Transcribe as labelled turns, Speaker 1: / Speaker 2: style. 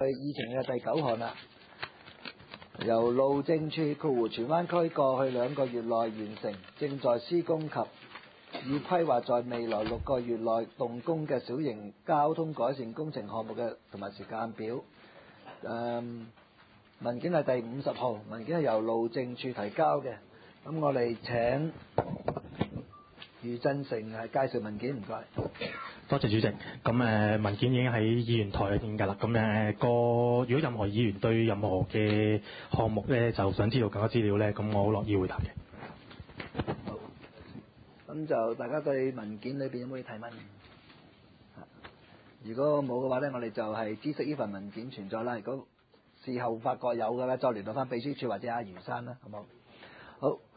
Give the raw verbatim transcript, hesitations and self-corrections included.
Speaker 1: 議程嘅第九項啦，由路政署括弧荃灣區過去兩個月內完成，正在施工及已規劃在未來六個月內動工嘅小型交通改善工程項目嘅同埋時間表。誒文件係第五十號，文件係由路政署提交嘅。咁我哋請余振成係介紹文件，唔該。
Speaker 2: 多謝主席。咁誒文件已經喺議員台入邊㗎啦。咁誒個如果任何議員對任何嘅項目咧，就想知道更多資料咧，咁我好樂意回答嘅。
Speaker 1: 好。咁就大家對文件裏邊有冇嘢提問？如果冇嘅話咧，我哋就係知悉呢份文件存在啦。如果事後發覺有嘅咧，再聯絡翻秘書處或者阿余生啦，好冇？好。